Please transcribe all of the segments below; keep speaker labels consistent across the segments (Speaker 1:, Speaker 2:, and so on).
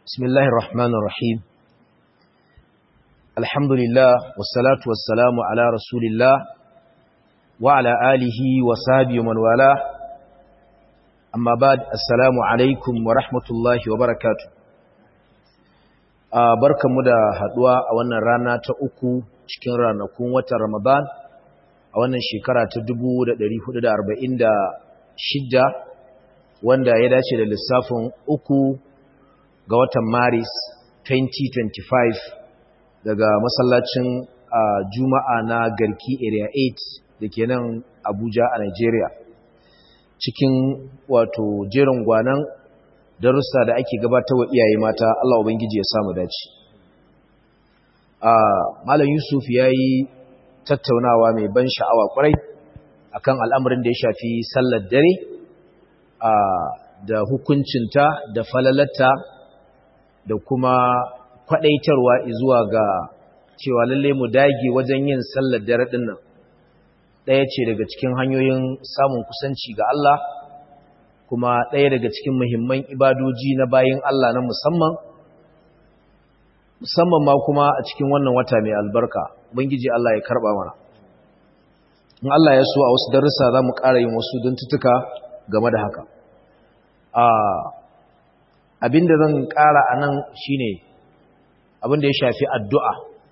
Speaker 1: بسم الله الرحمن الرحيم الحمد لله والصلاة والسلام على رسول الله وعلى آله وصحبه ومن والاه أما بعد السلام عليكم ورحمة الله وبركاته barkanmu da haduwa a wannan rana ta uku cikin ranakun watan Ramadan a wannan shekara ta 1446 wanda ya dace da lissafin uku ga watan Maris 2025 daga masallacin Juma'a na Garki Area 8 da ke nan Abuja a Nigeria cikin wato jerin gwanan darussa da ake gabatarwa iyaye mata. Allah ubangiji ya samu dace. Malam Yusuf yayi tattaunawa mai ban sha'awa kwarai akan al'amarin da ya shafi sallar dare da hukuncinta da falalatta da kuma kwadaitarwa zuwa ga cewa lalle mu dage wajen yin sallar dare din nan. Daya ce daga cikin hanyoyin samun kusanci ga Allah, kuma daya daga cikin muhimman ibadoji na bayin Allah na musamman ma kuma a cikin wannan wata mai albarka. Ubangiji Allah ya karba mana. In Allah ya so a wasu darussa za mu ƙara yin wasu tuntutuka game da haka. Abinda zan ƙara a nan shi ne abinda ya shafi addu'a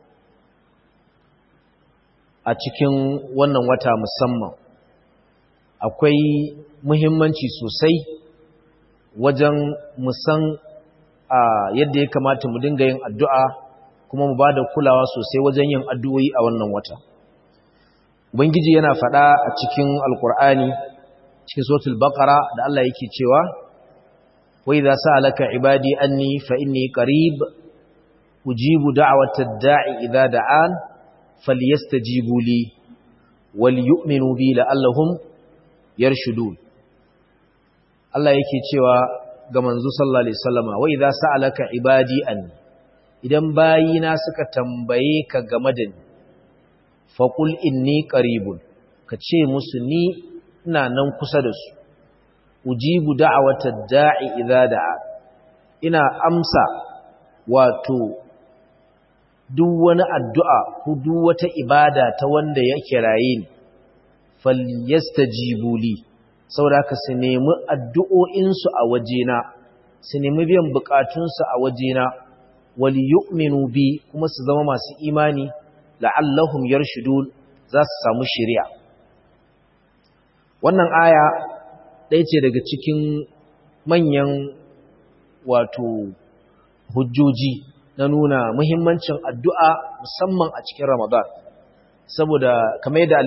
Speaker 1: a cikin wannan wata musamman. Akwai muhimmanci sosai wajen musan yadda ya kamata mu dinga yin addu'a kuma mu ba da kulawa sosai wajen yin addu'o'i a wannan wata. Ubangiji yana faɗa a cikin Alƙur'ani cikin suratul Baqara da Allah yake cewa وإذا سألك عبادي أني فإني قريب أجيب دعوة الداعي إذا دعان فليستجيبوا لي وليؤمنوا بي لعلهم يرشدون. الله yake cewa ga manzo sallallahu alaihi wasallama wa idza sa'alaka ibadi anni, idan bayina suka tambaye ka game da ni, faqul inni qaribun, kace musu ni ina nan kusa da su. Ujibu da'awatad da'i idza da'a, ina amsa wato duk wani addu'a ko duk wata ibada ta wanda ya kiraye ni. Falyastajibu li, saboda ka su nemi addu'o'in su a wajena, su nemi biyan bukatun su a wajena, wal yu'minu bi, kuma su zama masu imani, la'allahum yarshudun, za su samu shari'a. Wannan aya ɗaya ce daga cikin manyan wato hujjoji na nuna muhimmancin addu'a musamman a cikin Ramadan, saboda kamar yadda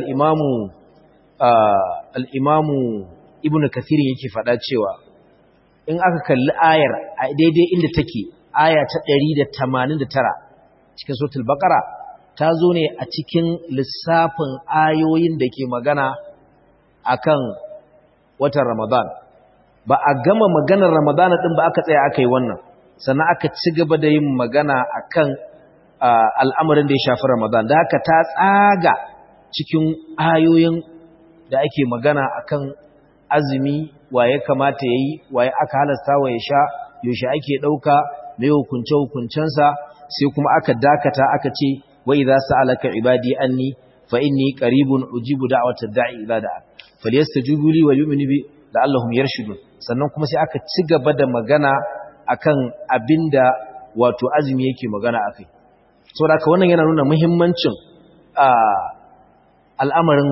Speaker 1: al'imamu Ibn Kathir yake faɗa cewa in aka kalli ayar a daidai inda take, aya ta 189 cikin suratul Baqara, ta zo ne a cikin lissafin ayoyin da ke magana akan watan Ramadan. Ba a gama maganar Ramadan din ba aka tsaya aka yi wannan, sannan aka ci gaba da yin magana akan al'amarin da ya shafi Ramadan. Da haka ta tsaga cikin ayoyin da ake magana akan azumi, waye kamata yayi, waye aka halasta wa ya sha, yaushe ake dauka, mai hukunce-hukuncensa, sai kuma aka dakata aka ce wa idza sa'alaka ibadi anni fa inni qaribun ujibu da'watad da'i idza da'a falyastajibu li wa yu'minu bi la'allahum yarshudun. Sannan kuma sai aka ci gaba da magana akan abinda wato azumi yake magana akai. Saboda haka wannan yana nuna muhimmancin al'amarin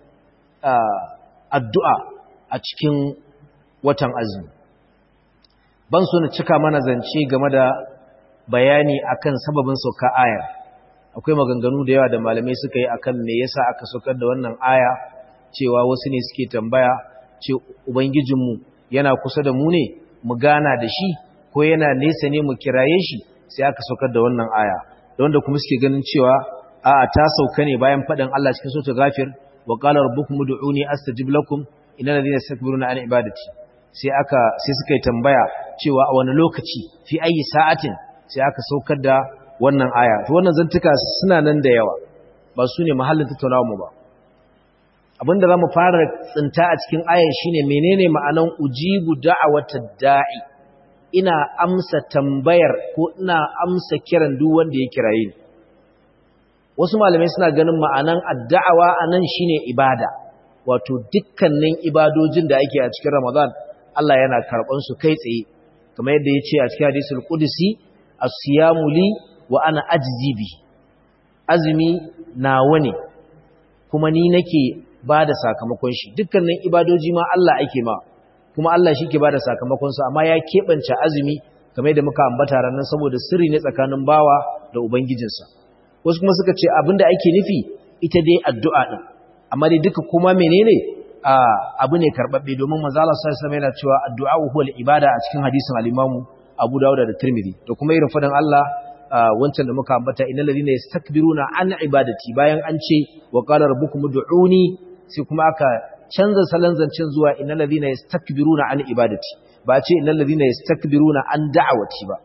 Speaker 1: addu'a a cikin watan azumi. Ban so na cika mana zance game da bayani akan sababin sauka aya. Akwai maganganu da yawa da malamai suka yi akan me yasa aka saukar da wannan aya, cewa wasu ne suke tambaya ce ubangijinmu yana kusa da mu ne mu gana da shi, ko yana nesa ne mu kiraye shi, sai aka saukar da wannan aya. Da wanda kuma suke ganin cewa a'a ta sauka ne bayan faɗin Allah cikin suratul Ghafir, wa qala rabbukum ud'uni astajib lakum innal ladhina yastakbiruna an ibadati. Sai suka yi tambaya cewa a wani lokaci, fi ayi sa'atin, sai aka saukar da wannan aya. To wannan zantuka suna nan da yawa, ba su ne mahallin tattaunawa mu ba. Abinda zamu fara tsinta a cikin ayar shine menene ma'anan ujibu da'awatad da'i ina amsa tambayar ko ina amsa kiran duk wanda ya kiraye ni. Wasu malamai suna ganin ma'anan addu'a anan shine ibada, wato dukkanin ibadojin da ake a cikin Ramadan Allah yana karɓan su kai tsaye, kamar yadda ya ce a cikin hadisul qudsi as-siyamu li wa ana ajzi bi. Azumi nawa ne kuma ni nake bada sakamakon shi. Dukkanin ibadoji ma Allah ake ma, kuma Allah shi ke bada sakamakon su, amma ya keɓance azumi kamar yadda muka ambata ranar saboda sirri ne tsakanin bawa da ubangijinsa. Wasu kuma suka ce abinda ake nufi ita dai addu'a din, amma dai duka kuma menene abu ne karbabbe, domin manzo Allah sallallahu alaihi wasallam yana cewa addu'a huwal ibada a cikin hadisin al-Imam Abu Dawud da Tirmidhi, da kuma irin fadan Allah wancan da muka ambata innal ladina yastakbiruna an ibadati, bayan an ce wa qala rabbukum ud'uni, sai kuma aka canza salon zancen zuwa innal ladina yastakbiruna an ibadati, ba ce innal ladina yastakbiruna an da'awati ba.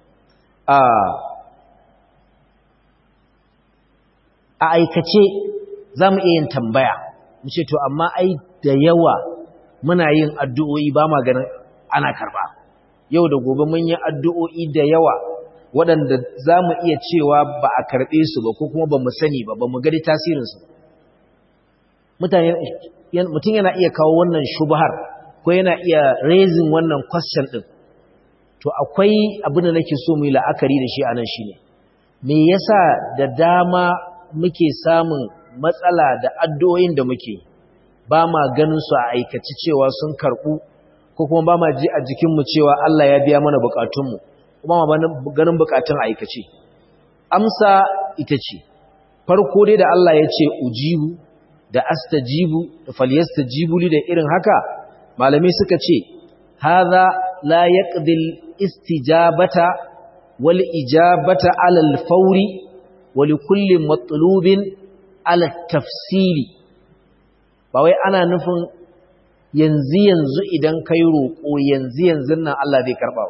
Speaker 1: A aikace za mu iya yin tambaya mu ce to amma ai da yawa muna yin addu'o'i ba ma ganin ana karba. Yau da gobe mun yi addu'o'i da yawa waɗanda za mu iya cewa ba a karɓe su ba, ko kuma ba mu sani ba, ba mu gani tasirinsu. Mutum yana iya kawo wannan shubhar ko yana iya raising wannan question ɗin. To akwai abin da nake so mu yi la'akari da shi a nan shi ne, me yasa da dama muke samun matsala da addu'o'in da muke ba ma ganin su a aikaci cewa sun karɓu, ko kuma ba ma ji a jikinmu cewa Allah ya biya mana bukatunmu, kuma ma ganin bukatun aikace. Amsa ita ce, farko dai da Allah ya ce ujibu da astajibu da falyastajibu li da irin haka, malamai suka ce hadha la yaqdil istijabata wal ijabata ala al-fawri wa li kulli matlubin ala tafsili. Ba wai ana nufin yanzu idan kai roƙo yanzu nan Allah zai karba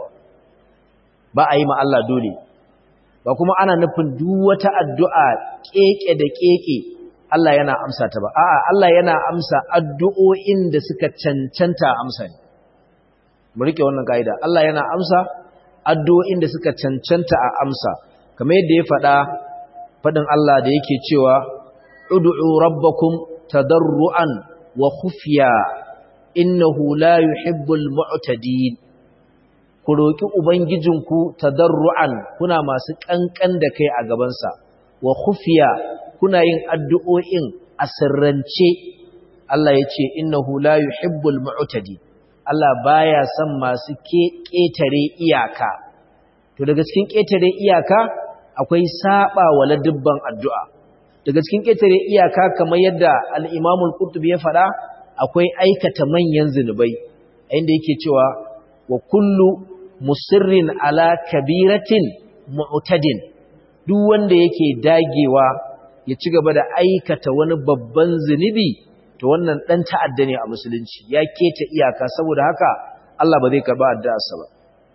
Speaker 1: ba a yi ma Allah dole, ba kuma ana nufin duk wata addu'a keke da keke Allah yana amsa ta ba. A'a, Allah yana amsa addu'o'in da suka cancanta amsa ne. Mu rike wannan kaida, Allah yana amsa addu'o'in da suka cancanta a amsa, kamar yadda ya faɗin Allah da yake cewa ud'u rabbakum tadarruan wa khufiya innahu la yuhibbul mu'tadin. Ku roki ubangijinku tadarruan, kuna masu kankan da kai a gabansa, wa khufiya, kuna yin addu'o'in a sirrance. Allah ya ce innahu la yuhibbul mu'tadin, Allah baya son masu ƙetare iyaka. To daga cikin ƙetare iyaka akwai saba wa ladubban addu'a. Daga cikin ƙetare iyaka kamar yadda al-Imam al-Qurtubi ya faɗa, akwai aikata manyan zinubai, inda yake cewa wa kullu musirrin ala kabiratin mu'tadin, duk wanda yake dagewa ya ci gaba da aikata wani babban zinubi, to wannan dan ta'adda ne a musulunci, ya keta iyaka. Saboda haka Allah ba zai karba addu'arsa ba.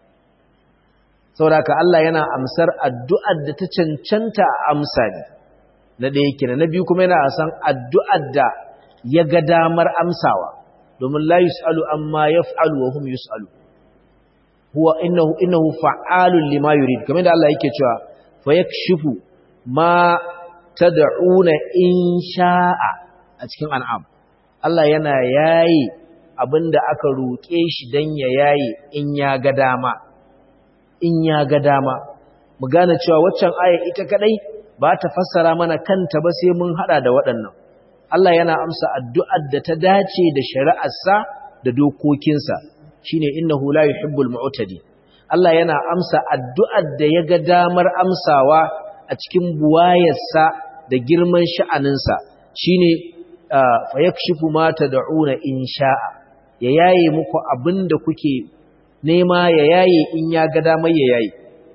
Speaker 1: Saboda haka Allah yana amsar addu'ar da ta cancanta a amsa ne, na ɗaya kenan. Na biyu kuma yana san addu'ar da ya ga damar amsawa, domin la yus'alu amma yaf'alu wa hum yus'alu, huwa innahu fa'alun lima yurid, kamar da Allah yake cewa fa yakshifu ma tad'una in sha'a a cikin An'am. Allah yana yayi abinda aka roƙe shi dan ya yayi in ya ga dama. In ya ga dama, mu gane cewa waccan aya ita kadai ba ta fassara mana kanta ba, sai mun hada da waɗannan. Allah yana amsa addu'ar da ta dace da shari'arsa da dokokinsa, shine innahu la yuhibbul mu'tadi. Allah yana amsa addu'ar da ya ga damar amsawa a cikin buwayarsa da girman sha'aninsa, shine fa yakshifu ma tad'una in sha'a, ya yaye muku abinda kuke nema, ya yaye in ya ga damar ya yaye.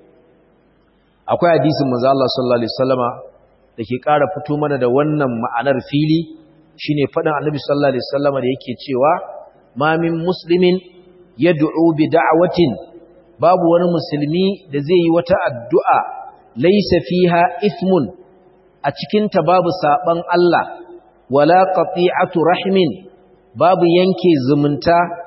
Speaker 1: Akwai hadisin manzo Allah sallallahu alaihi wasallama da ke ƙara fito mana da wannan ma'anar fili, shine faɗin Annabi sallallahu alaihi wasallama da yake cewa ma min muslimin yad'u bi da'watin, babu wani musulmi da zai yi wata addu'a laysa fiha ithmun, a cikin ta babu saban Allah, wala qati'atu rahmin, babu yanke zumunta,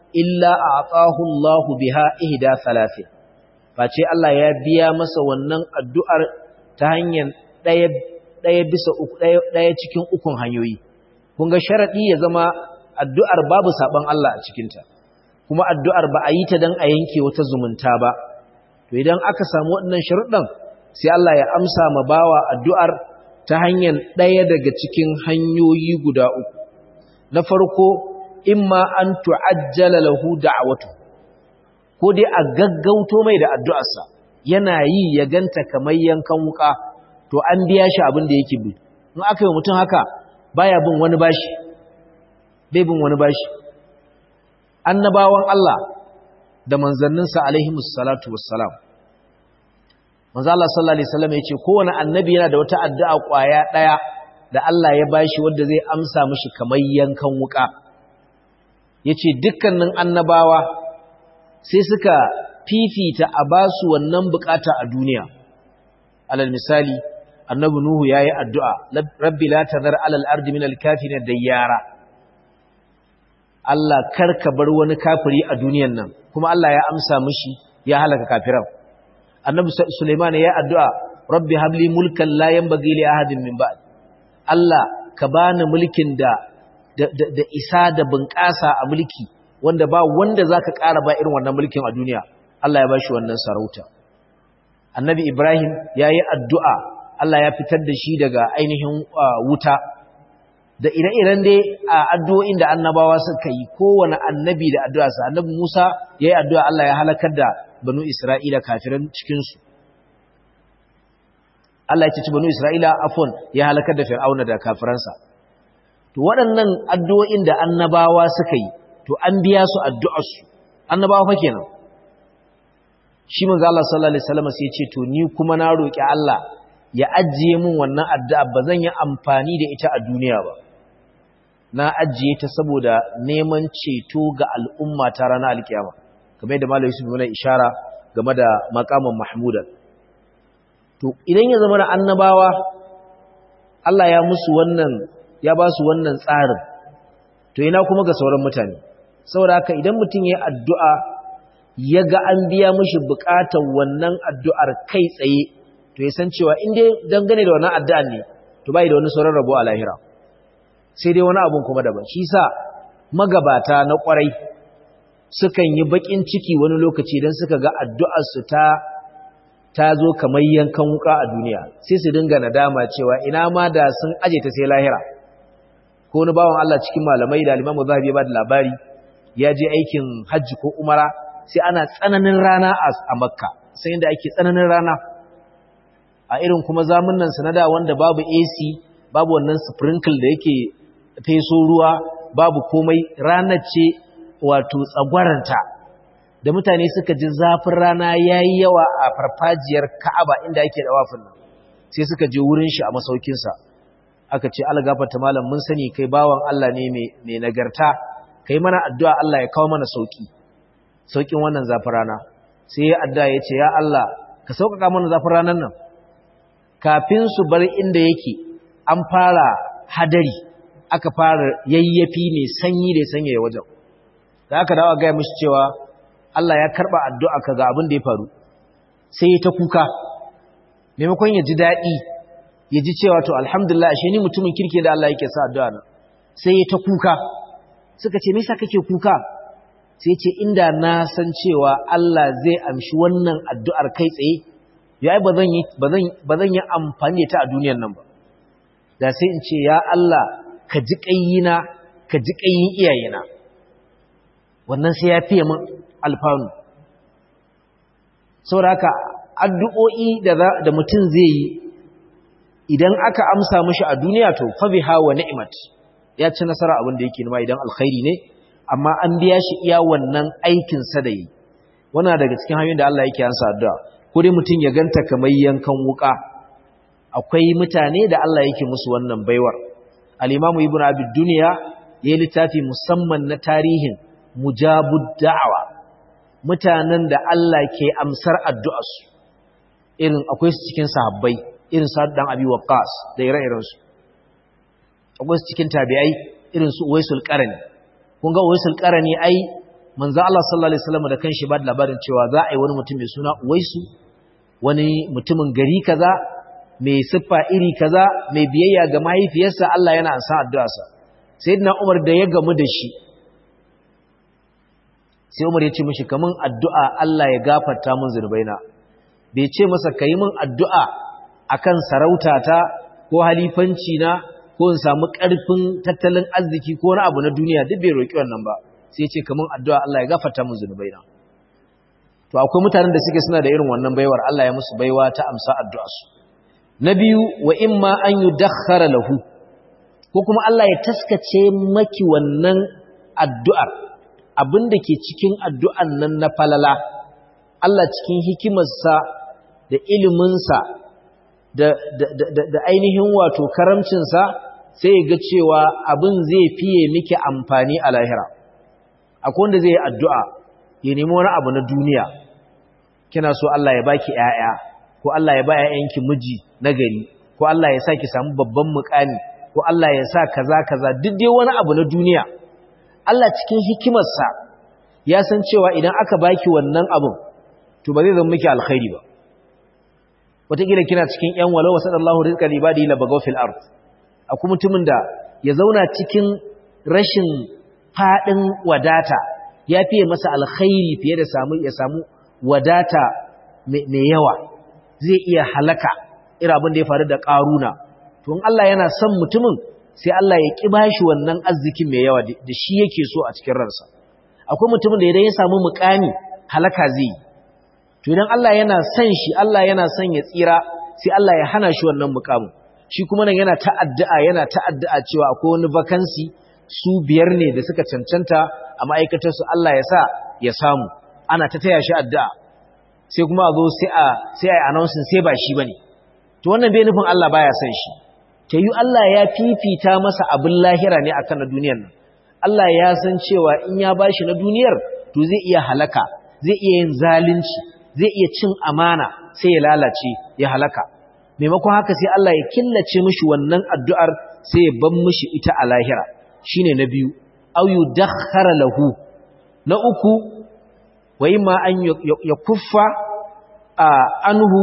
Speaker 1: illa a'tahu Allah biha ihda thalathin face Allah ya biya masa wannan addu'ar ta hanyar ɗaya bisa uku ɗaya cikin ukun hanyoyi. Kun ga sharadi ya zama addu'ar babu saban Allah a cikinta, kuma addu'ar ba a yi ta don a yanke wata zumunta ba. To idan aka samu waɗannan sharuɗan sai Allah ya amsa ma bawa addu'ar ta hanyar ɗaya daga cikin hanyoyi guda uku. Na farko, imma an tu'ajjala lahu da'watu, ko dai a gaggauto mai da addu'arsa, yana yi ya ganta kamar yankan wuka, to an biya shi abin da yake bi. In aka yi mutum haka baya bin wani bashi, bai bin wani bashi. Annabawan Allah da manzanninsa alaihimus salatu wassalam, manzo Allah sallallahu alaihi wasallam yace kowane annabi yana da wata addu'a kwaya daya da Allah ya bashi wanda zai amsa mishi kamar yankan wuka. Yace dukkanin annabawa sai suka fifita a basu wannan bukata a duniya. Alal misali, annabi Nuhu yayi addu'a, rabbi la tadhar alal ardi minal kafirin dayyara. Allah karka bar wani kafiri a duniyan nan, kuma Allah ya amsa mishi ya halaka kafiran. Annabi Sulaiman ya addu'a, rabbi habli mulkan la yanbaghi li ahadin min ba'd. Allah ka bani mulkin da isa da bunƙasa a mulki wanda ba wanda zaka ƙara ba irin wannan mulkin a duniya. Allah ya bashi wannan sarauta. Annabi Ibrahim yayi addu'a, Allah ya fitar da shi daga ainihin wuta. Da ire-iren dai addu'o'in da annabawa suka yi, kowane annabi da addu'arsa. Annabi Musa yayi addu'a, Allah ya halakar da banu Isra'ila kafiran cikinsu. Allah ya ci banu Isra'ila afwan ya halakar da Fir'auna da kafiransa. To waɗannan addu'o'in da annabawa suka yi, to an biya su addu'arsu. Annabawa fa kenan. Shi manzo Allah sallallahu alaihi wasallam sai ya ce to ni kuma na roki Allah ya ajiye min wannan addu'a, ba zan yi amfani da ita a duniya ba. Na ajiye ta saboda neman ceto ga al'umma ta ranar alkiyama. Kamar yadda Malam Yusuf yana ishara game da maqamin Mahmudan. To idan ya zama na annabawa Allah ya musu wannan, ya ba su wannan tsarin, to ina kuma ga sauran mutane. Saboda haka idan mutum ya yi addu'a ya ga an biya mishi bukatar wannan addu'ar kai tsaye, to ya san cewa in dai dangane da wannan addu'ar ne, to bai da wani sauran rabo a lahira. Sai dai wani abun kuma daban. Shi sa magabata na kwarai sukan yi bakin ciki wani lokaci don suka ga addu'arsu ta zo kamar yankan wuka a duniya, sai su dinga nadama cewa ina ma da sun aje ta sai lahira. Ko wani bawan Allah cikin malamai da Imam Zahabi ya ba da labari, ya je aikin hajji ko umara, sai ana tsananin rana a Makka, sai inda ake tsananin rana a irin kuma zamunan sanada wanda babu AC, babu wannan sprinkle da yake feso ruwa, babu komai, ranar ce wato tsagwaranta. Da mutane suka ji zafin rana yayi yawa a farfajiyar Ka'aba inda yake da wafin nan, sai suka je wurin shi a masaukinsa. Aka ce algafarta malam, mun sani kai bawan Allah ne mai nagarta, kai mana addu'a Allah ya kawo mana saukin wannan zafin rana. Sai ya addu'a ya ce ya Allah ka sauƙaƙa mana zafin ranar nan. Kafin su bar inda yake an fara hadari, aka fara yayyafi mai sanyi da sanya ya wajen. Da aka dawo gaya mishi cewa Allah ya karɓa addu'a ka ga abin da ya faru, sai ya ta kuka. Maimakon ya ji daɗi, ya ji cewa to alhamdulillah ashe ni mutumin kirki da Allah yake sa addu'a na, sai ya ta kuka. Suka ce me yasa kake kuka? Sai ce inda na san cewa Allah zai amshi wannan addu'ar kai tsaye, ya ba zan yi amfani da ta a duniyar nan ba. Da sai in ce ya Allah ka ji ƙayyina, ka ji ƙayyin iyayena, wannan sai ya fiye min alfanu. Saboda haka addu'o'i da mutum zai yi idan aka amsa mishi a duniya, to fa biha wa ni'mat, ya ci nasara abin da yake nima idan alkhairi ne, amma an biya shi iya wannan aikin sa da yi. Wannan daga cikin hanyoyin da Allah yake ansa addu'a. Ko dai mutum ya ganta kamar yankan wuka. Akwai mutane da Allah yake musu wannan baiwar. Al-Imam Ibn Abi Dunya yayi littafi musamman na tarihin mujabud da'awa, mutanen da Allah ke amsar addu'arsu. Irin akwai su cikin sahabbai, irin Sa'd dan Abi Waqqas da ire-iren su. Akwai su cikin tabi'ai, irin su Uwaisul Qarani. Kun ga Uwaisul Qarani ai manzo Allah sallallahu alaihi wasallam da kanshi ba da labarin cewa za a yi wani mutum mai suna Uwaisu, wani mutumin gari kaza mai siffa iri kaza mai biyayya ga mahaifiyarsa, Allah yana ansa addu'arsa. Sayyidina Umar da ya gamu da shi, sai Umar ya ce mishi kaman addu'a Allah ya gafarta min zunubaina. Bai ce masa kai min addu'a akan sarautata ko halifanci na ko in samu ƙarfin tattalin arziki ko wani abu na duniya, duk bai roki wannan ba. Sai ya ce kaman addu'a Allah ya gafarta min zunubaina. To akwai mutanen da suke suna da irin wannan baiwar, Allah ya musu baiwa ta amsa addu'arsu. Na biyu, wa imma an yudakhkhara lahu, ko kuma Allah ya taskace maki wannan addu'ar, abinda ke cikin addu'an nan na falala, Allah cikin hikimarsa da iliminsa da ainihin wato karamcinsa sai ya ga cewa abin zai fiye miki amfani a lahira. Akwai wanda zai yi addu'a ya nemi wani abu na duniya, kina so Allah ya baki ‘ya'ya, ko Allah ya ba ‘ya'yanki miji nagari, ko Allah ya sa ki samu babban mukami, ko Allah ya sa kaza duk dai wani abu na duniya. Allah cikin hikimarsa ya san cewa idan aka baki wannan abun to ba zai zama miki alkhairi ba. Wataƙila kina cikin ‘yan walau wasu Allahu rizqa libadi la bagaw fil ard. Akwai mutumin da ya zauna cikin rashin faɗin wadata ya fiye masa alkhairi fiye da ya samu wadata mai yawa. Zai iya halaka irin abin da ya faru da ƙaruna. To in Allah yana son mutumin sai Allah ya ƙi bashi wannan arzikin mai yawa da shi yake so a cikin ransa. Akwai mutumin da idan ya samu muƙami halaka zai yi. To idan Allah yana son shi, Allah yana son ya tsira, sai Allah ya hana shi wannan muƙamin. Shi kuma nan yana ta'addu'a cewa akwai wani vacancy su 5 ne da suka cancanta a ma'aikatar su, Allah ya sa ya samu. Ana ta taya shi addu'a. Sai kuma a zo sai a announcing sai ba shi bane. To wannan bai nufin Allah baya son shi. Ta yi Allah ya fifita masa abin lahira ne akan na duniyar nan. Allah ya san cewa in ya bashi na duniyar to zai iya halaka, zai iya yin zalunci, zai iya cin amana sai ya lalace ya halaka. Maimakon haka sai Allah ya killace mishi wannan addu'ar sai ya ban mishi ita a lahira. Shine na biyu, aw yudakhkhara lahu. Na uku, wa imma an yakuffa anhu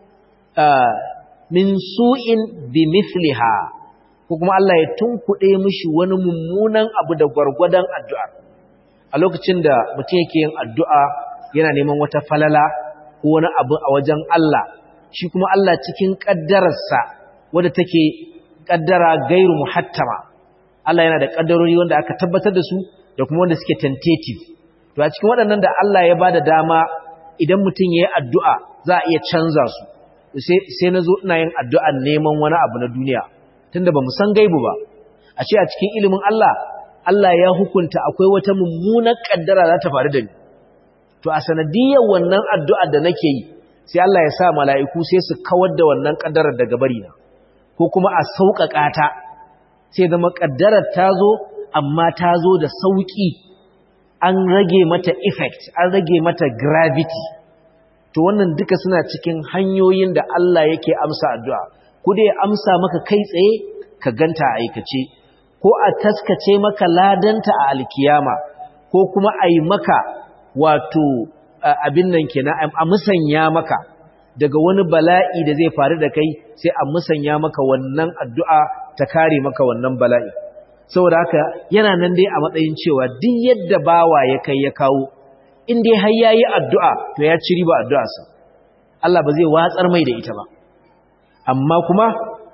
Speaker 1: min su'in bimithliha, ko kuma Allah ya tunkuɗe mishi wani mummunan abu da gwargwadon addu'ar. A lokacin da mutum yake yin addu'a yana neman wata falala ko wani abu a wajen Allah, shi kuma Allah cikin ƙaddararsa wadda take ƙaddara gairu muhattama. Allah yana da ƙaddarori wanda aka tabbatar da su da kuma wanda suke tentative. To a cikin waɗannan da Allah ya bada dama idan mutum ya yi addu'a za a iya canza su. Sai na zo ina yin addu'an neman wani abu na duniya, tunda ba mu san gaibu ba. A ce a cikin ilimin Allah, Allah ya hukunta akwai wata mummunar ƙaddara za ta faru da ni. To a sanadiyar wannan addu'ar da nake yi, sai Allah ya sa mala'iku sai su kawar da wannan ƙaddarar daga barina, ko kuma a sauƙaƙa ta, sai zama ƙaddarar ta zo, amma ta zo da sauƙi, an rage mata effect, an rage mata gravity. To wannan duka suna cikin hanyoyin da Allah yake amsa addu'a, ko dai ya amsa maka kai tsaye ka ganta a aikace, ko a taskace maka ladanta a alkiyama, ko kuma a yi maka wato abin nan kenan a musanya maka daga wani bala'i da zai faru da kai, sai a musanya maka wannan addu'a ta kare maka wannan bala'i. Saboda haka yana nan dai a matsayin cewa duk yadda bawa ya kai ya kawo, in dai har yayi addu'a to ya ci riba addu'arsa. Allah ba zai watsar mai da ita ba. Amma kuma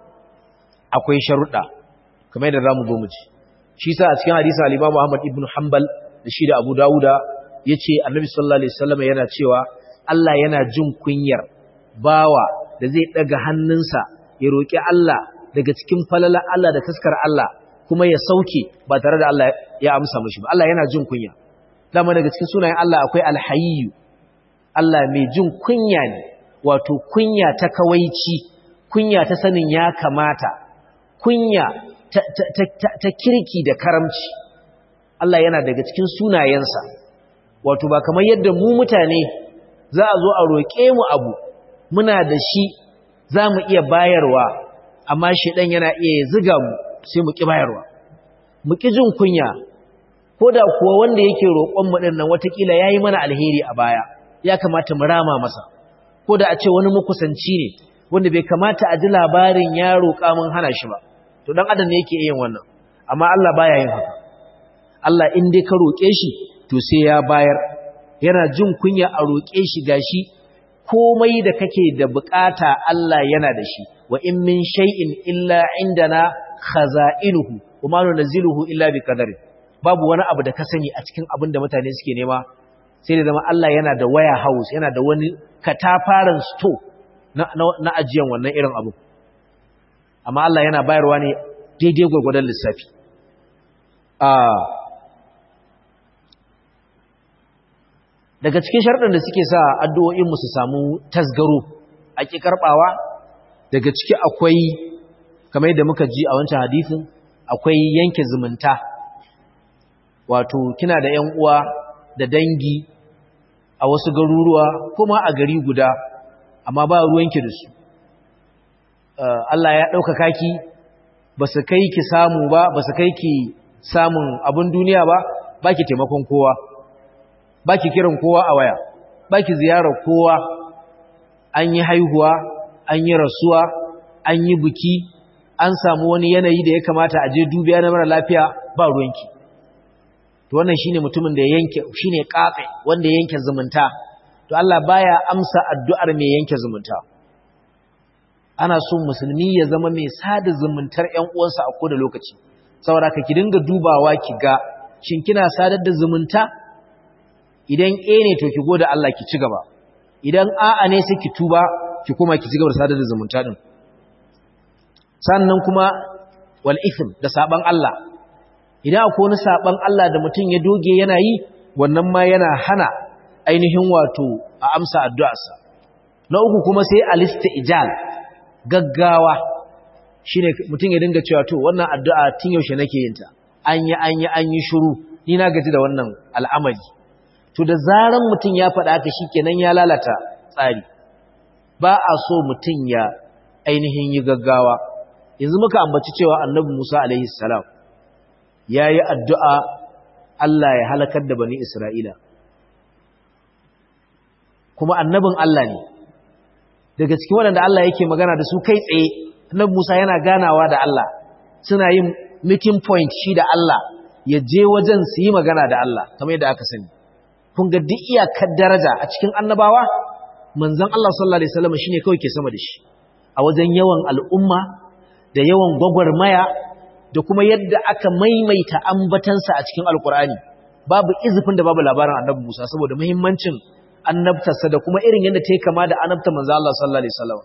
Speaker 1: akwai sharuɗa kamar yadda zamu zo mu ji. Shi sa a cikin hadisi al-Imam Ahmad ibn Hanbal da shi da Abu Dawuda yace Annabi sallallahu alaihi wasallam yana cewa Allah yana jin kunyar bawa da zai daga hannunsa ya roki Allah daga cikin falala Allah da taskar Allah kuma ya sauke ba tare da Allah ya amsa mishi ba. Allah yana jin kunya. Dama daga cikin sunayen Allah akwai Al-Hayyu. Allah mai jin kunya ne, wato kunya ta kawaici, kunya ta sanin ya kamata, kunya ta kirki da karamci. Allah yana daga cikin sunayensa. Wato ba kamar yadda mu mutane za a zo a roƙe mu abu, muna da shi za mu iya bayarwa, amma shedan yana iya ziga mu sai mu ƙi bayarwa. Mu ƙi jin kunya ko da kuwa wanda yake roƙon mu din nan watakila yayi mana alheri a baya ya kamata mu rama masa ko da a ce wani makusanci ne wanda bai kamata a ji labarin ya roƙa mun hana shi ba to dan adam ne yake yin wannan amma Allah baya yin haka Allah in dai ka roƙe shi to sai ya bayar yana jin kunya a roƙe shi gashi komai da kake da bukata Allah yana da shi wa in min shay'in illa indana khaza'inuhu wama nunziluhu illa bi qadari babu wani abu da ka sani a cikin abin da mutane suke nema sai da zama Allah yana da waya house yana da wani katafaren store na ajiyan wannan irin abu amma Allah yana bayarwa ne daidai gwargwadon lissafi daga cikin sharɗin da suke sa addu'o'inmu su samu tasgaro a ƙi karɓawa daga ciki akwai kamar yadda muka ji a wancan hadisin akwai yanke zumunta wato kina da ‘yan uwa da dangi a wasu garuruwa kuma a gari guda amma ba ruwanki da su Allah ya ɗaukaka ki ba su kai ki samu ba ba su kai ki samun abin duniya ba ki taimakon kowa ba ki kiran kowa a waya ba ki ziyarar kowa an yi haihuwa an yi rasuwa an yi biki an samu wani yanayi da ya kamata a je dubiya na mara lafiya ba ruwanki to wannan shine mutumin da ya yanke shine kafe wanda ya yanke zumunta to Allah baya amsa addu'ar mai yanke zumunta ana so musulmi ya zama mai sada zumuntar ƴan uwansa a koda lokaci saboda ka ki dinga dubawa ki ga shin kina sadar da zumunta idan ne to ki goda Allah ki ci gaba idan a'a ne sai ki tuba ki kuma ki ci gaba da sadar da zumunta din sannan kuma wal ithm da saban Allah idan akwai wani saban Allah da mutum ya doge yana yi wannan ma yana hana ainihin wato a amsa addu'arsa na uku kuma sai al-istijal gaggawa shine mutum ya dinga cewa to wannan addu'a tun yaushe nake yin ta an yi shiru ni na gaji da wannan al'amari to da zaran mutum ya faɗa haka shikenan ya lalata tsari ba a so mutum ya ainihin yi gaggawa yanzu muka ambaci cewa annabi Musa alaihi salam yayi addu'a Allah ya halakar da bani Isra'ila kuma annabin Allah ne daga cikin waɗanda Allah yake magana da su kai tsaye annabi Musa yana ganawa da Allah suna yin meeting point shi da Allah ya je wajen su yi magana da Allah kamar yadda aka sani kun ga duk iyakar daraja a cikin annabawa manzon Allah sallallahu alaihi wasallam shine kawai ke sama da shi a wajen yawan al'umma da yawan gwagwarmaya da kuma yadda aka maimaita ambatansa a cikin alkur'ani babu izifin da babu labarin annabi Musa saboda muhimmancin annabtarsa da kuma irin yadda ta yi kama da annabta manzo Allah sallallahu alaihi wasallam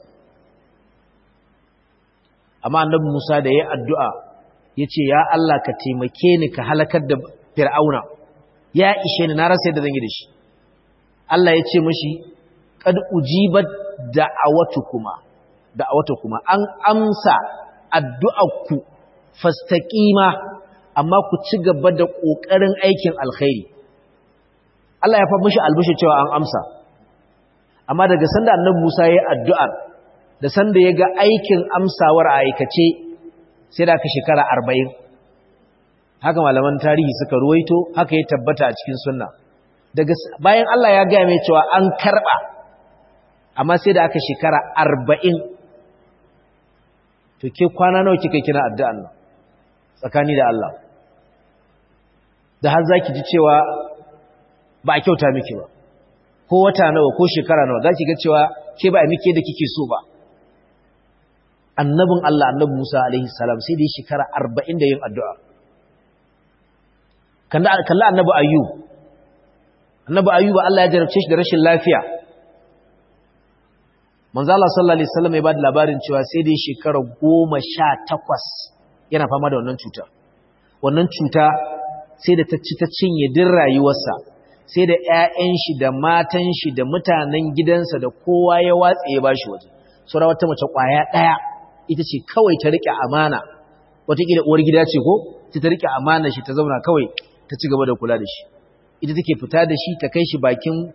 Speaker 1: amma annabi Musa da yayi addu'a yace ya Allah ka taimake ni ka halakar da Fir'auna ya ishe ni na rasa yadda zan yi da shi Allah ya ce mishi qad ujibat da'awatukuma an amsa addu'arku fastaqima amma ku ci gaba da kokarin aikin alkhairi Allah ya fa mishi albishi cewa an amsa amma daga sanda annabi Musa yayin addu'ar da sanda yaga aikin amsawar a aikace sai da aka shekara 40 haka malaman tarihi suka ruwaito haka ya tabbata a cikin sunna daga bayan Allah ya ga mai cewa an karba amma sai da aka shekara 40 to ke kwana nawa kika kina addu'an nan tsakani da Allah da har zaki ji cewa ba a kyauta miki ba ko wata nawa ko shekara nawa zaki ga cewa ke ba a miki da kike so ba annabin Allah annabi Musa alaihi salam sai da shekara 40 da yin addu'a kalla annabi ayyub Allah ya jarabce shi da rashin lafiya manzo Allah sallallahu alaihi wasallam ya bada labarin cewa sai dai shekara 18 yana fama da wannan cuta sai da ta ci ta cinye din rayuwarsa sai da ƴaƴan shi da matan shi da mutanen gidansa da kowa ya watse ya bashi waje sura wata mace kwaya daya ita ce kawai ta rike amana wataƙila uwar gida ce ko ta rike amana shi ta zauna kawai ta ci gaba da kula da shi ita take fita da shi ta kai shi bakin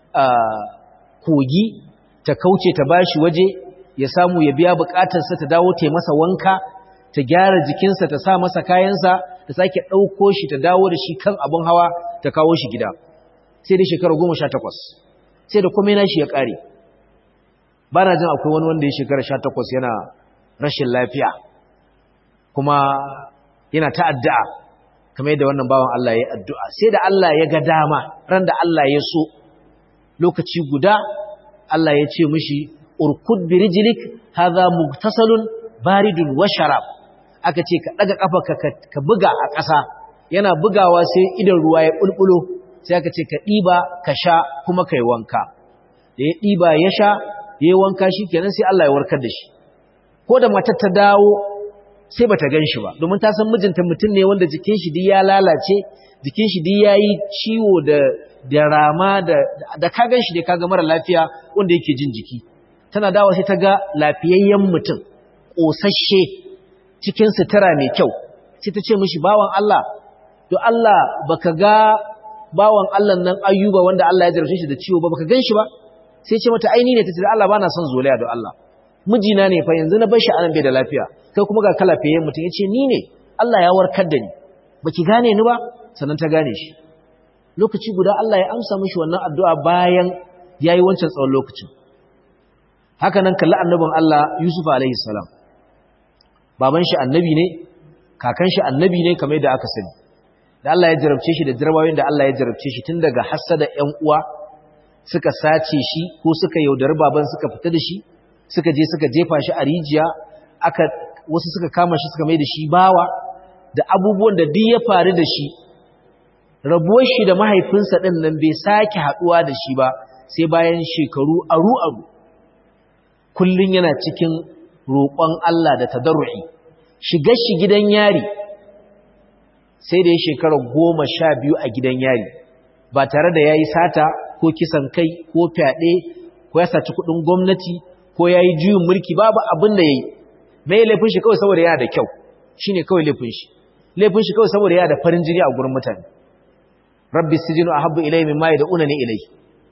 Speaker 1: kogi ta kauce ta bashi waje ya samu ya biya bukatarsa ta dawo ta masa wanka ta gyara jikinsa ta sa masa kayansa ta sake ɗauko shi ta dawo da shi kan abin hawa ta kawo shi gida sai dai shekara 18 sai da komai nashi ya ƙare. Ba na jin akwai wani wanda ya shekara 18 yana rashin lafiya kuma yana ta addu'a kamar yadda wannan bawan Allah ya yi addu'a sai da Allah ya ga dama ran da Allah ya so lokaci guda Allah ya ce mishi urkud bi rijlik hadha mugtasalun baridun wa sharab, aka ce ka daga kafarka ka buga a ƙasa, yana bugawa sai idan ruwa ya bulbulo sai aka ce ka diba ka sha kuma kai wanka. Da ya diba ya sha yayi wanka shikenan sai Allah ya warkar da shi. Ko da matar ta dawo sai bata ganshi ba domin ta san mijinta mutum ne wanda jikin shi duk ya lalace, jikin shi duk yayi ciwo da rama da ka ganshi dai kaga mara lafiya wanda yake jin jiki. Tana dawo sai ta ga lafiyayyen mutum kosasshe cikin sutura mai kyau, sai ta ce mishi bawan Allah, to Allah baka ga bawan Allah nan Ayyuba wanda Allah ya jarabce shi da ciwo ba, baka ganshi ba? Sai ce mata aini ne, ta ce Allah bana son zolaya da Allah, mijina ne fa yanzu na bar shi anan bai da lafiya, kai kuma ga kalafiyayyen mutum. Ya ce ni ne, Allah ya warkar da ni, baki gane ni ba? Sannan ta gane shi. Lokaci guda Allah ya amsa mishi wannan addu'a bayan yayi wancan tsawon lokacin. Haka nan kalli annabin Allah Yusuf alaihi salam, baban shi annabi ne, kakan shi annabi ne kamar yadda aka sani. Da Allah ya jarabce shi da jarabawoyin da Allah ya jarabce shi tun daga hassada ƴan uwa suka sace shi ko suka yaudari baban suka fita da shi, suka je suka jefa shi a rijiya, wasu suka kama shi suka mai da shi bawa, da abubuwan da duk ya faru da shi. Rabuwar shi da mahaifinsa ɗin nan bai sake haɗuwa da shi ba sai bayan shekaru aru-aru. Kullum yana cikin roƙon Allah da tadarru'i. Shigar shi gidan yari sai da ya shekara 12 a gidan yari ba tare da ya yi sata ko kisan kai ko fyaɗe ko ya saci kuɗin gwamnati ko ya yi juyin mulki, babu abin da ya yi. Mai laifin shi kawai saboda yana da kyau, shi ne kawai laifin shi. Laifin shi kawai saboda yana da farin jini a gurin mutane. Rabbi sijinu ahabbu ilayya mimma yad'unani ilayhi.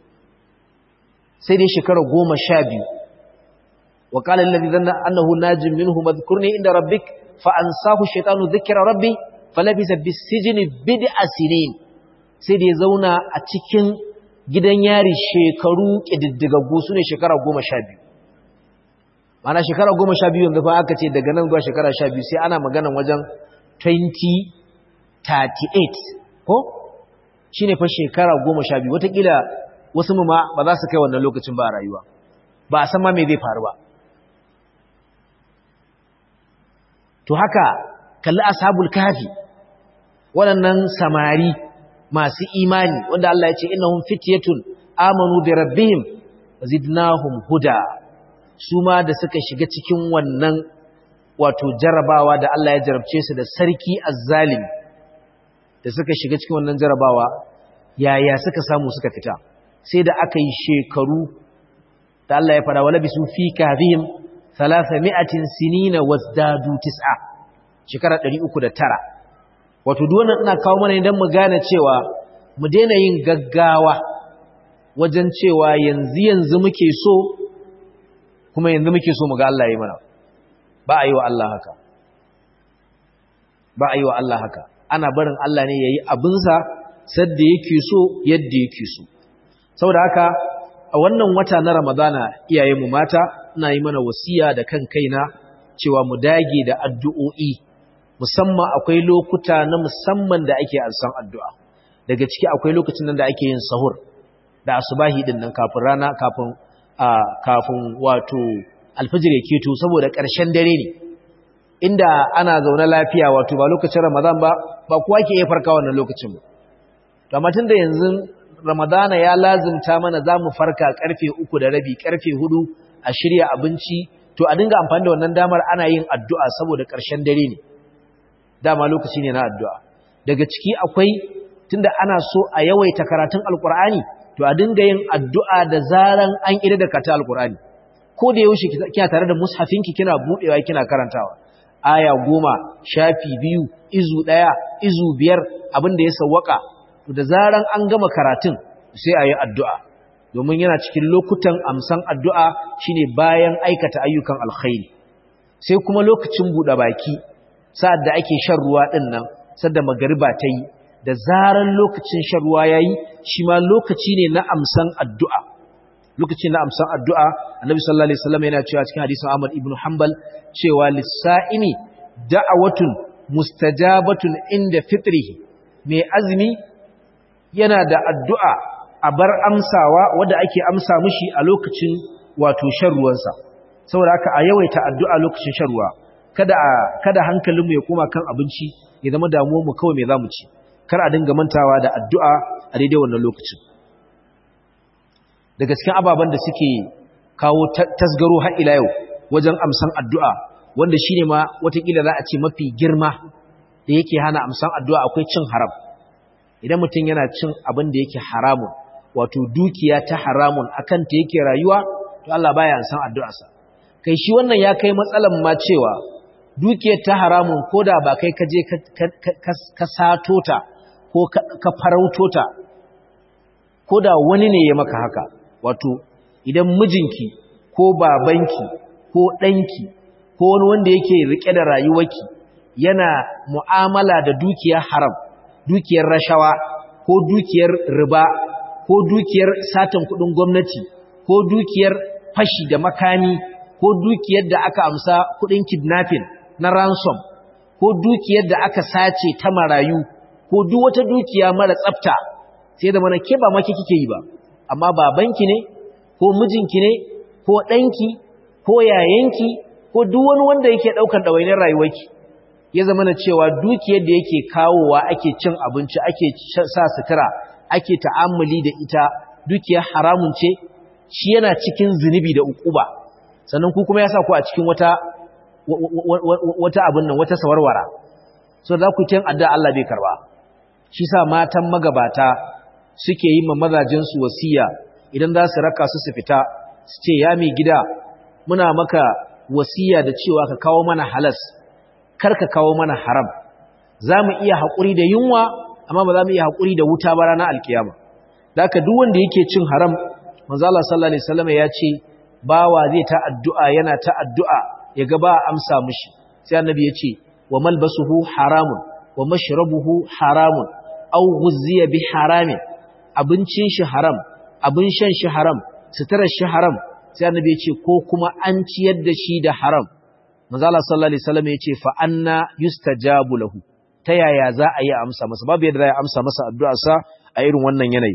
Speaker 1: Sai dai shekara 12. Wa qala alladhi dhanna annahu najim minhu madhkurni inda rabbik fa ansahu shaytanu dhikra rabbi falabisa bis-sijni bid'a sinin. Sai dai zauna a cikin gidan yari shekaru kididdigaggu sune shekara 12. Mana shekara 12 yanzu fa aka ce daga nan zuwa shekara 12 sai ana maganan wajen 2038 ko shine fa shekara 12. Wataƙila wasu mu ma ba za su kai wannan lokacin ba a rayuwa, ba a san ma me zai faru ba. To haka kalli ashabul kafi, waɗannan samari masu imani wanda Allah ya ce innahum fityatun amanu bi rabbihim zidnahum huda. Su ma da suka shiga cikin wannan wato jarabawa da Allah ya jarabce su da sarki azzalimi, da suka shiga cikin wannan jarabawa yaya suka samu suka fita? Sai da aka yi shekaru da Allah ya fara wala bisu fi kafihim 300 sinina wazdadu 9, shekara 309. Wato duk wannan ina kawo mana idan mu gane cewa mu daina yin gaggawa wajen cewa yanzu muke so kuma yanzu muke so mu ga Allah ya yi mana. Ba a yi wa Allah haka, ba a yi wa Allah haka. Ana barin Allah ne ya yi abinsa sadda yake so yadda yake so. Saboda haka a wannan wata na Ramadana iyayenmu mata ina yi mana wasiya da kan kaina cewa mu dage da addu'o'i, musamman akwai lokuta na musamman da ake ansan addu'a. Daga ciki akwai lokacin nan da ake yin sahur da asubahi din nan kafin rana kafin wato alfajir ya keto, saboda ƙarshen dare ne inda ana zaune lafiya, wato ba lokacin Ramadan ba kowa ke iya farka wannan lokacin ba. To amma tunda yanzu Ramadana ya lazimta mana za mu farka karfe 3:30 karfe 4 a shirya abinci, to a dinga amfani da wannan damar ana yin addu'a saboda ƙarshen dare ne, dama lokaci ne na addu'a. Daga ciki akwai tunda ana so a yawaita karatun alkur'ani, to a dinga yin addu'a da zaran an ida da karatun alkur'ani. Ko da yaushe kina tare da mushafinki kina buɗewa kina karantawa, aya 10, shafi 2, izu 1, izu 5, abin da ya sawwaka. To da zaran an gama karatun sai a yi addu'a, domin yana cikin lokutan amsan addu'a shine bayan aikata ayyukan alkhairi. Sai kuma lokacin buɗe baki, sa'ad da ake shan ruwa ɗin nan, sadda magariba ta yi da zaran lokacin shan ruwa yayi shi ma lokaci ne na amsan addu'a lokacin na amsan addu'a annabi sallallahu alaihi wasallam yana cewa cikin hadisin Ahmad ibn Hanbal cewa lis-sa'imi da'awatun mustajabatun inda fitrihi mai azumi yana da addu'a a bar amsawa wanda ake amsa mishi a lokacin wato shan ruwansa saboda haka a yawaita addu'a lokacin shan ruwa kada hankalinmu ya koma kan abinci ya zama damuwar mu kawai me zamu ci kar a dinga mantawa da addu'a a daidai wannan lokacin daga cikin ababen da suke kawo tasgaro har ila yau wajen amsan addu'a wanda shine ma watakila za a ce mafi girma da yake hana amsan addu'a akwai cin haram idan mutum yana cin abin da yake haramun wato dukiya ta haramun akan ta yake rayuwa to Allah baya amsan addu'arsa kai shi wannan ya kai matsalan ma cewa dukiyar ta haramun koda ba kai ka je ka sato ta ko ka farauto ta koda wani ne ya maka haka wato idan mijinki ko babanki ko ɗanki ko wani wanda yake rike da rayuwarki yana mu'amala da dukiyar haram dukiyar rashawa ko dukiyar riba ko dukiyar satan kudin gwamnati ko dukiyar fashi da makami ko dukiyar da aka amsa kudin kidnapping na ransom ko dukiyar da aka sace ta marayu ko duk wata dukiya mara tsafta sai da mana ke ba maki kike yi ba amma babanki ne ko mijinki ne ko ɗanki ko yayanki ko duk wani wanda yake ɗaukar ɗawainiyar rayuwarki ya zama na cewa dukiyar da yake kawowa ake cin abinci ake sa sutura ake ta'ammuli da ita dukiyar haramun ce shi yana cikin zunubi da ukuba sannan ku kuma ya sa ku a cikin wata abin nan wata sawarwara so za ku yi addu'a Allah bai karba shi sa matan magabata suke yi ma mazajinsu wasiya idan za su raka su fita su ce ya mai gida muna maka wasiya da cewa ka kawo mana halas kar ka kawo mana haram za mu iya haƙuri da yunwa amma ba za mu iya haƙuri da wuta ba ranar alkiyama da haka duk wanda yake cin haram manzo Allah sallallahu alaihi wasallam ya ce bawa zai ta addu'a yana ta addu'a ya ga ba amsa mishi sai annabi ya ce wa malbasuhu haramun wa mashrabuhu haramun aw ghuzziya bi haramin abincin shi haram abin shan shi haram suturar shi haram sai annabi ya ce ko kuma an ciyar da shi da haram manzo Allah sallallahu alaihi wasallam ya ce fa anna yustajabu lahu ta yaya za a yi amsa masa babu yadda za a amsa masa addu'ar sa a irin wannan yanayi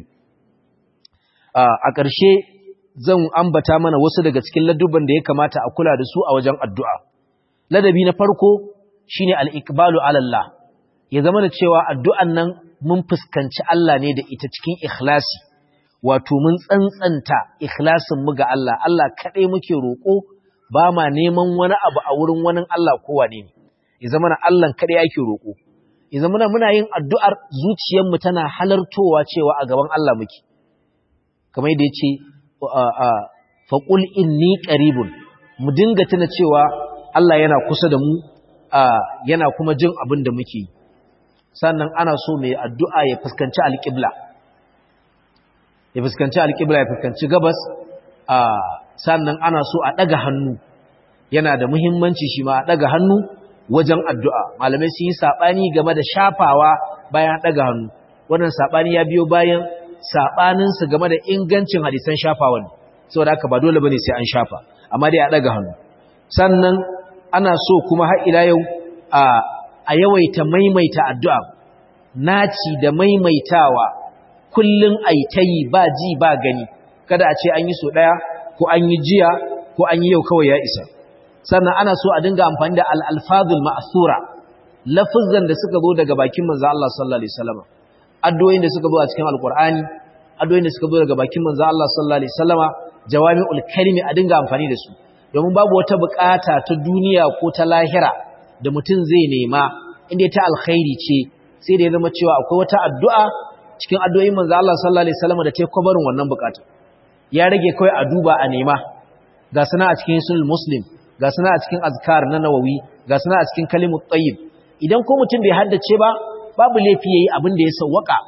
Speaker 1: a ƙarshe zan ambata mana wasu daga cikin ladubban da ya kamata a kula da su a wajen addu'a ladabi na farko shine al-iqbalu ala Allah ya zama da cewa addu'an nan mun fuskanci Allah ne da ita cikin ikhlasi wato mun tsantsanta ikhlasin mu ga Allah Allah kadai muke roko ba ma neman wani abu a wurin wani Allah ko wane ne ya zama na Allah kadai yake roko ya zama muna yin addu'ar zuciyar mu tana halartowa cewa a gaban Allah muke kamar yadda yace faqul inni qaribun mu dinga tuna cewa Allah yana kusa da mu yana kuma jin abin da muke yi sannan ana so mai addu'a ya fuskanci alƙibla ya fuskanci gabas sannan ana so a ɗaga hannu yana da muhimmanci shi ma a ɗaga hannu wajen addu'a malamai sun yi saɓani game da shafawa bayan ɗaga hannu wannan saɓani ya biyo bayan saɓaninsu game da ingancin hadisan shafawan saboda haka ba dole bane sai an shafa amma dai a ɗaga hannu sannan ana so kuma har ila yau a yawaita maimaita addu'a naci da maimaitawa kullun ai tayi ba ji ba gani kada a ce an yi so daya ko an yi jiya ko an yi yau kawai ya isa sannan ana so a dinga amfani da al-alfazul ma'thura lafazan da suka zo daga bakin manzo Allah sallallahu alaihi wasallam addu'o'in da suka zo a cikin alqur'ani addu'o'in da suka zo daga bakin manzo Allah sallallahu alaihi wasallama jawami'ul kalimi a dinga amfani da su domin babu wata bukata ta duniya ko ta lahira da mutum zai nema inda ta alkhairi ce sai da ya zama cewa akwai wata addu'a cikin addu'o'in manzo Allah sallallahu alaihi wasallam da ta kobarin wannan bukata ya rage kai a duba a nema ga suna a cikin sunan muslim ga suna a cikin azkar na nawawi ga suna a cikin kalimut tayyib idan ko mutum bai haddace ba babu laifi yayi abin da ya sawwaka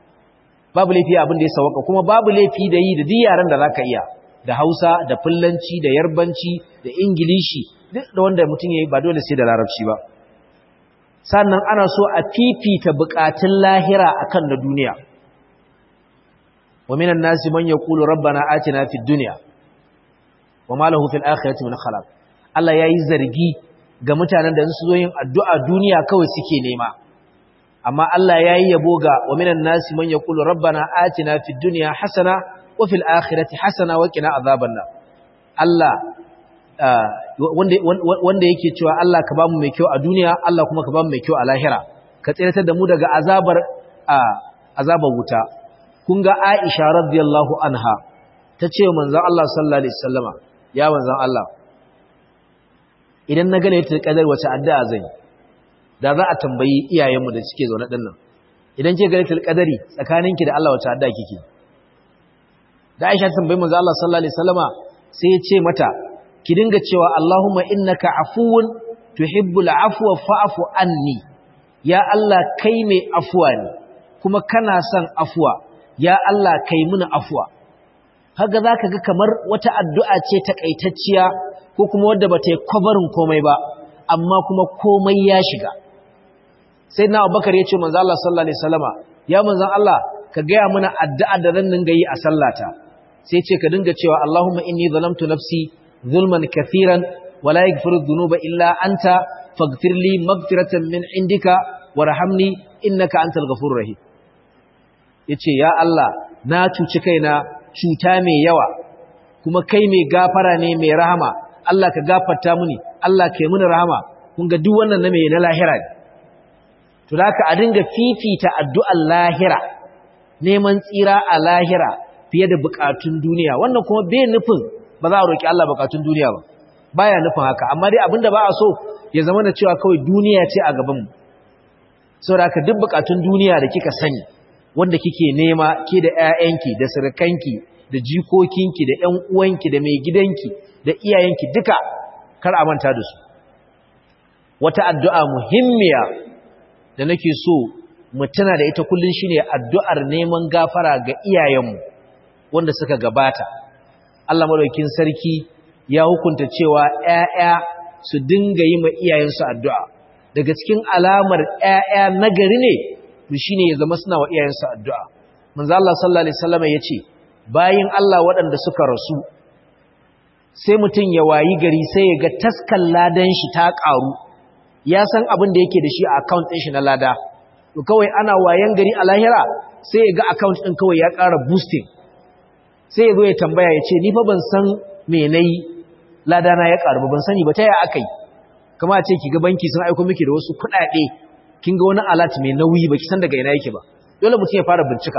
Speaker 1: kuma babu laifi da yi da duk yaran da zaka iya da Hausa da Fullanci da Yarbanci da Ingilishi duk da wanda mutum yayi ba dole sai da Larabci ba sannan ana so a fifita bukatun lahira akan na duniya. wa minan nasi man yaqulu rabbana atina fid dunya wama lahu fil akhirati min khalaq. Allah yayi zargi ga mutanen da su zo yin addu'a duniya kawai suke nema, amma Allah yayi yabo ga wa minan nasi man yaqulu rabbana atina fid dunya hasana wa fil akhirati hasana wa qina azaban nar. Allah wanda yake cewa Allah ka bamu mai kyau a duniya, Allah kuma ka bamu mai kyau a lahira, ka tsiratar da mu daga azabar wuta. Kun ga Aisha radiyallahu anha ta ce manzon Allah sallallahu alaihi wasallama, ya manzon Allah, idan na gane ta kadar wace addu'a zan yi? Da za a tambayi iyayenmu da suke zaune din nan, idan ke gane ta kadari tsakaninki da Allah wace addu'a kike? Da Aisha ta tambayi manzon Allah sallallahu alaihi wasallama, sai ya ce mata ki dinga cewa Allahumma innaka afuwun tuhibbul afwa fa'fu anni. Ya Allah kai mai afuwa ne kuma kana son afuwa, ya Allah kai mini afuwa. Haka zaka ga kamar wata addu'a ce takaitacciya ko kuma wadda bata yi kwabarin komai ba, amma kuma komai ya shiga. Sai na Abubakar ya ce manzo Allah sallallahu alaihi wasallama, ya manzon Allah ka gaya mana addu'a da zan dinga yi a sallata. Sai ce ka dinga cewa Allahumma inni zalamtu nafsi zulman kathiran wa la yaghfiru dhunuba illa anta faghfir li maghfiratan min indika warhamni innaka antal ghafurur rahim. Yace ya Allah na cuci kaina cuta mai yawa, kuma kai mai gafara ne mai rahama, Allah ka gafarta mini, Allah ka yi mini rahama. Kun ga duk wannan na mai na lahira ne. To da a dinga fifita addu'ar lahira, neman tsira a lahira fiye da bukatun duniya. Wannan kuma bai nufin ba za a roki Allah bukatun duniya ba, baya nufin haka, amma dai abinda ba a so ya zama na cewa kawai duniya ce a gaban mu. Saboda haka duk bukatun duniya da kika sani wanda kike nema, ke da ƴaƴanki da surukanki da jikokinki da ƴan uwanki da mai gidanki da iyayenki duka kar a manta da su. Wata addu'a muhimmiya da nake so mu tuna da ita kullun shine addu'ar neman gafara ga iyayenmu wanda suka gabata. Allah madaukakin sarki ya hukunta cewa ƴaƴa su dinga yi ma iyayensu addu'a. Daga cikin alamar ƴaƴa nagari ne to shine ya zama suna wa iyayensu addu'a. Manzo Allah sallallahu alaihi wasallam yace bayin Allah waɗanda suka rasu sai mutun ya wayi gari sai ya ga taskan ladan shi ta ƙaru, ya san abin da yake da shi a account ɗin shi na lada, to kawai ana wayan gari a lahira sai ya ga account ɗin kawai ya ƙara boosting, sai ya zo ya tambaya ya ce ni fa ban san me nayi ladana ya ƙaru ba, ban sani ba ta yaya aka yi. Kama a ce ki ga banki sun aiko miki da wasu kuɗaɗe, kin ga wani alert mai nauyi baki san daga ina yake ba, dole mutum ya fara bincika.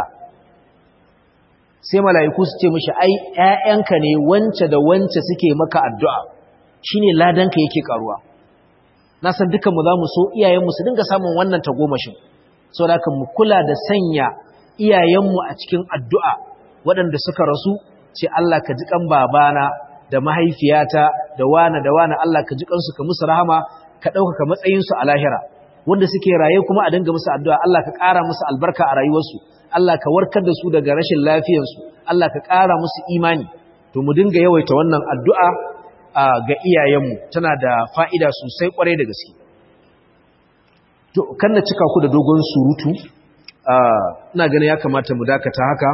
Speaker 1: Sai mala'iku su ce mishi ai ƴaƴanka ne wance da wance suke maka addu'a, shine ladanka yake karuwa. Na san dukan mu zamu so iyayenmu su dinga samun wannan tagomashin, saboda haka mu kula da sanya iyayenmu a cikin addu'a. Waɗanda suka rasu ce Allah ka ji kan babana da mahaifiyata da wane Allah ka ji kansu ka musu rahama, ka ɗaukaka matsayinsu a lahira. Wanda suke raye kuma a dinga musu addu'a, Allah ka ƙara musu albarka a rayuwarsu, Allah ka warkar da su daga rashin lafiyarsu, Allah ka ƙara musu imani. To mu dinga yawaita wannan addu'a ga iyayenmu, tana da fa'ida sosai ƙwarai da gaske. To kan na cika ku da dogon surutu, ina ganin ya kamata mu dakata haka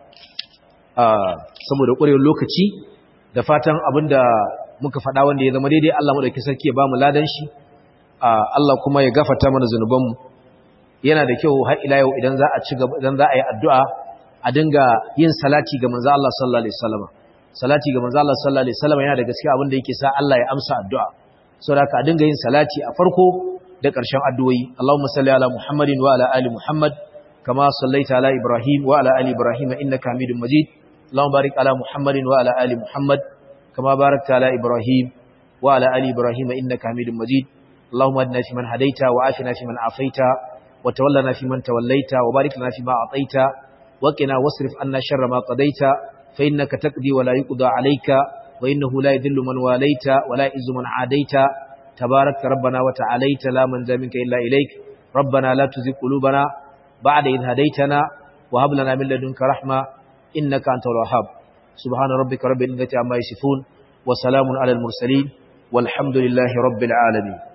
Speaker 1: saboda ƙwarewar lokaci, da fatan abinda muka faɗa wanda ya zama daidai Allah madaukakin sarki ya bamu ladan shi, Allah kuma ya gafarta mana zanubanmu. Yana da kyau har ila yau idan za a ci gaba, idan za a yi addu'a a dinga yin salati ga manzo Allah sallallahu alaihi wasallam. Salati ga manzo Allah sallallahu alaihi wasallam yana da gaskiya abin da yake sa Allah ya amsa addu'a. Saboda ka dinga yin salati a farko da ƙarshen addu'o'i. Allahumma salli ala Muhammadin wa ala ali Muhammad kama sallaita ala Ibrahim wa ala ali Ibrahim innaka Hamidum Majid. Allahumma barik ala Muhammadin wa ala ali Muhammad kama barakta ala Ibrahim wa ala ali Ibrahim innaka Hamidum Majid. Allahumma adina fi man hadaita wa afina fi man afaita wa tawallana fi man tawallaita wa barik lana fi ma ataita wa qina wasrif anna sharra ma qadaita fa innaka taqdi wa la yuqda alayka wa innahu la yadhillu man walaita wa la yu'izzu man adaita tabarakta rabbana wa ta'alaita la manja minka illa ilayk. Rabbana la tuzigh qulubana ba'da idh hadaytana wa hab lana min ladunka rahma innaka antal wahhab. Subhana rabbika rabbil izzati amma yasifun wa salamun alal mursalin walhamdulillahi rabbil alamin.